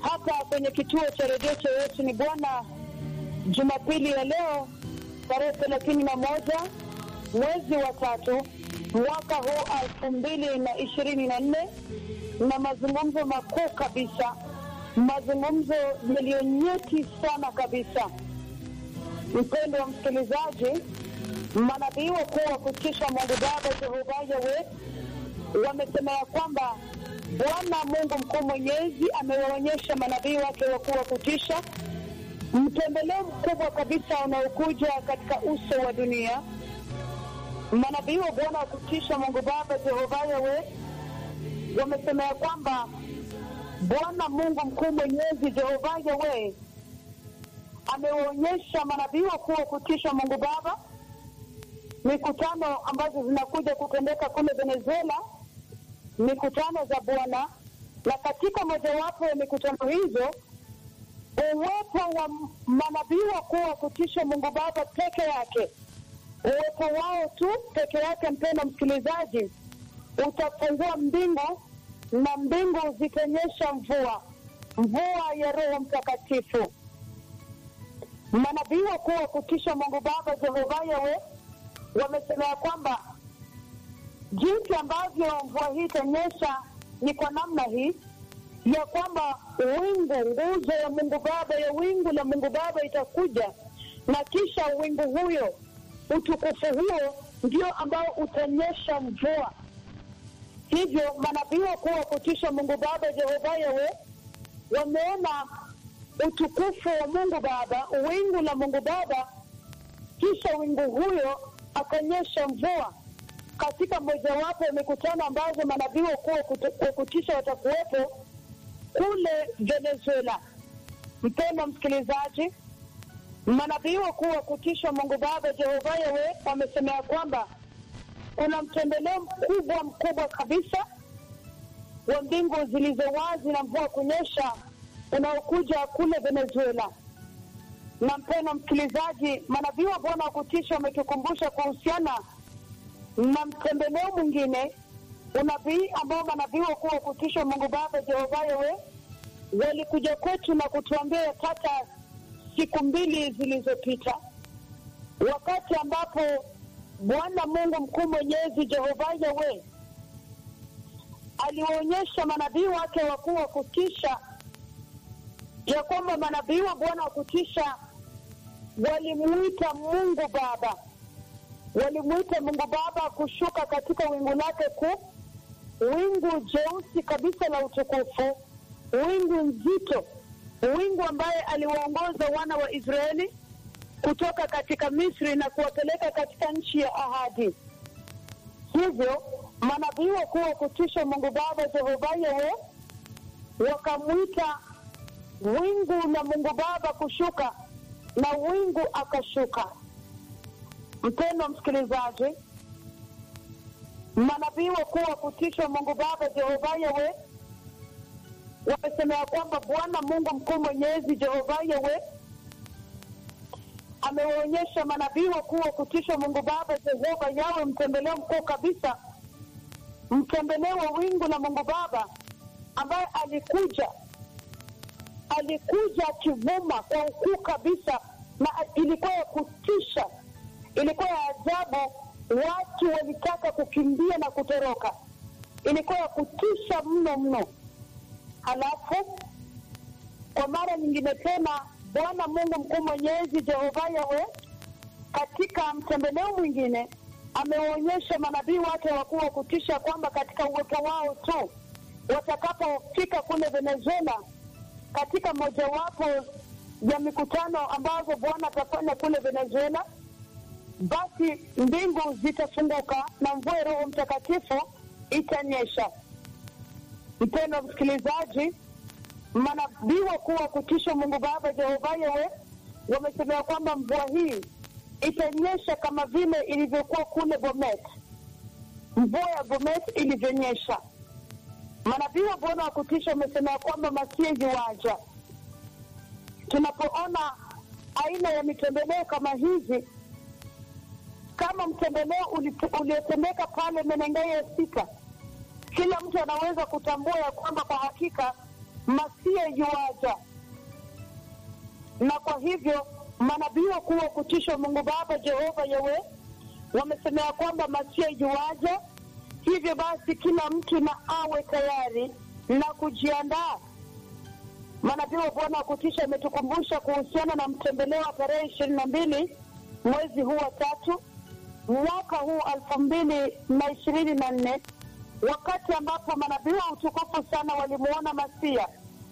hapa kwenye kituo cha redio cha Yesu ni Bwana. Jumapili ya leo tarehe 31 mwezi wa 3 mwaka huu 2024, na mazungumzo makuu kabisa, mazungumzo yaliyonyeti sana kabisa. Mpendo wa msikilizaji, manabii wakuu wa kutisha Mungu Baba Jehova Yahweh wamesema ya kwamba Bwana Mungu mkuu mwenyezi amewaonyesha manabii wake wakuu wa kutisha mtembeleo mkubwa kabisa unaokuja katika uso wa dunia. Manabii wa Bwana wa kutisha Mungu Baba Jehova Yahweh wamesema ya kwamba Bwana Mungu mkuu mwenyezi Jehova Yahweh amewaonyesha manabii wakuu wa kutisha Mungu Baba mikutano ambazo zinakuja kutendeka kule Venezuela, mikutano za Bwana. Na katika mojawapo ya mikutano hizo, uwepo wa manabii wakuu wa kutisha Mungu Baba peke yake, uwepo wao tu peke yake, mpendwa msikilizaji, utafungua mbingu na mbingu zitanyesha mvua ya Roho Mtakatifu. Manabii wakuu wa kutisha Mungu Baba Jehova Yahweh wamesema ya kwamba jinsi ambavyo mvua hii itanyesha ni kwa namna hii ya kwamba nguzo ya Mungu Baba, ya wingu la Mungu Baba itakuja, na kisha wingu huyo, utukufu huo ndio ambao utanyesha mvua. Hivyo manabii wakuu wa kutisha Mungu Baba Jehova Yahweh wameona utukufu wa Mungu Baba, wingu la Mungu Baba, kisha wingu huyo akanyesha mvua katika mojawapo ya mikutano ambazo manabii wakuu wa kutisha watakuwepo kule Venezuela. Mpendwa msikilizaji, manabii wakuu wa kutisha Mungu Baba Jehova Yahweh wamesema ya kwamba kuna mtembeleo mkubwa kabisa wa mbingu zilizo wazi na mvua kunyesha unaokuja kule Venezuela. Na mpendwa msikilizaji, manabii wa Bwana wa kutisha wametukumbusha kuhusiana na mtembeleo mwingine, unabii ambao manabii wakuu wa kutisha Mungu Baba Jehova Yahweh walikuja kwetu na kutuambia yapata siku 2 zilizopita, wakati ambapo Bwana Mungu mkuu mwenyezi Jehova Yahweh aliwaonyesha manabii wake wakuu wa kutisha ya kwamba manabii wa Bwana wa kutisha walimuita Mungu Baba, walimuita Mungu Baba kushuka katika wingu lake kuu, wingu jeusi kabisa la utukufu, wingu nzito, wingu ambaye aliwaongoza wana wa Israeli kutoka katika Misri na kuwapeleka katika nchi ya ahadi. Hivyo manabii wakuu wa kutisha Mungu Baba Jehova Yahweh wakamuita wingu la Mungu Baba kushuka, na wingu akashuka. Mpendwa msikilizaji, manabii wakuu wa kutisha Mungu Baba Jehova Yahweh wamesema ya kwamba Bwana Mungu mkuu mwenyezi Jehova Yahweh amewaonyesha manabii wakuu wa kutisha Mungu Baba Jehova Yahweh mtembeleo mkuu kabisa, mtembeleo wa wingu la Mungu Baba ambaye alikuja akivuma kwa ukuu kabisa, na ilikuwa ya kutisha, ilikuwa ya ajabu. Watu walitaka kukimbia na kutoroka, ilikuwa ya kutisha mno. Halafu kwa mara nyingine tena Bwana Mungu mkuu mwenyezi Jehova Yahweh katika mtembeleo mwingine amewaonyesha manabii wake wakuu wa kutisha kwamba katika uwepo wao tu watakapofika kule Venezuela, katika mojawapo ya mikutano ambazo Bwana atafanya kule Venezuela, basi mbingu zitafunguka na mvua ya Roho Mtakatifu itanyesha. Mpendwa msikilizaji, manabii wakuu wa kutisha Mungu Baba Jehova Yahweh wamesema kwamba mvua hii itanyesha kama vile ilivyokuwa kule Bomet, mvua ya Bomet ilivyonyesha. Manabii wa Bwana wa kutisha wamesema kwamba Masihi waja. Tunapoona aina ya mitembeleo kama hizi, kama mtembeleo uliotendeka pale Menengai ya 6, kila mtu anaweza kutambua ya kwamba kwa hakika Masia yuaja. Na kwa hivyo manabii wakuu wa kutisha Mungu Baba Jehova Yawe wamesemea kwamba Masia yuaja. Hivyo basi kila mtu na awe tayari na kujiandaa. Manabii wa Bwana wa kutisha ametukumbusha kuhusiana na mtembeleo wa tarehe 22 mwezi huu wa 3 mwaka huu 2024, wakati ambapo manabii wa utukufu sana walimuona Masia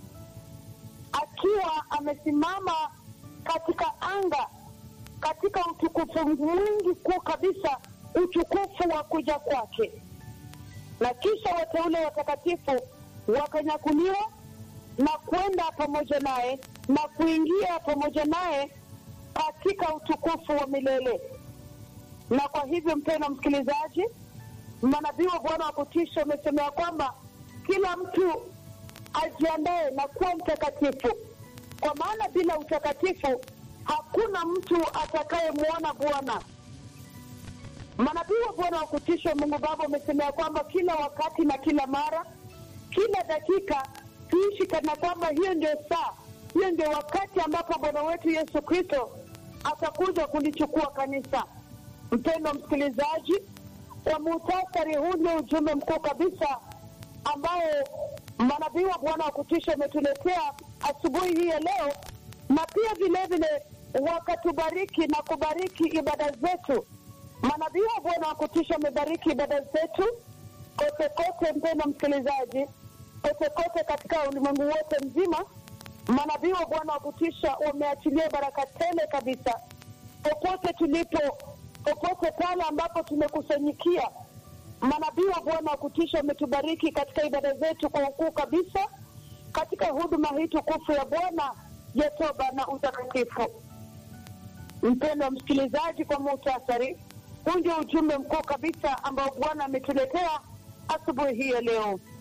akiwa amesimama katika anga, katika utukufu mwingi kuu kabisa, utukufu wa kuja kwake. Na kisha wateule watakatifu wakanyakuliwa na kwenda pamoja naye na kuingia pamoja naye katika utukufu wa milele. Na kwa hivyo mpendwa msikilizaji, manabii wa Bwana wa kutisha wamesemea kwamba kila mtu ajiandae na kuwa mtakatifu, kwa maana bila utakatifu hakuna mtu atakayemwona Bwana. Manabii wa Bwana wa kutisha Mungu Baba wamesemea kwamba kila wakati na kila mara, kila dakika tuishi kana kwamba hiyo ndio saa, hiyo ndio wakati ambapo Bwana wetu Yesu Kristo atakuja kulichukua kanisa. Mpendwa msikilizaji, kwa muhtasari huu ni ujumbe mkuu kabisa ambao manabii wa Bwana wa kutisha wametuletea asubuhi hii ya leo, na pia vile vile wakatubariki na kubariki ibada zetu. Manabii wa Bwana wa kutisha wamebariki ibada zetu kote kote, mpendwa msikilizaji, kote kote katika ulimwengu wote mzima. Manabii wa Bwana wa kutisha wameachilia baraka tele kabisa popote tulipo, popote pale ambapo tumekusanyikia. Manabii wa Bwana wa kutisha wametubariki katika ibada zetu kwa ukuu kabisa, katika huduma hii tukufu ya Bwana ya toba na utakatifu. Mpendwa msikilizaji, kwa muhtasari, huu ndio ujumbe mkuu kabisa ambao Bwana ametuletea asubuhi hii ya leo.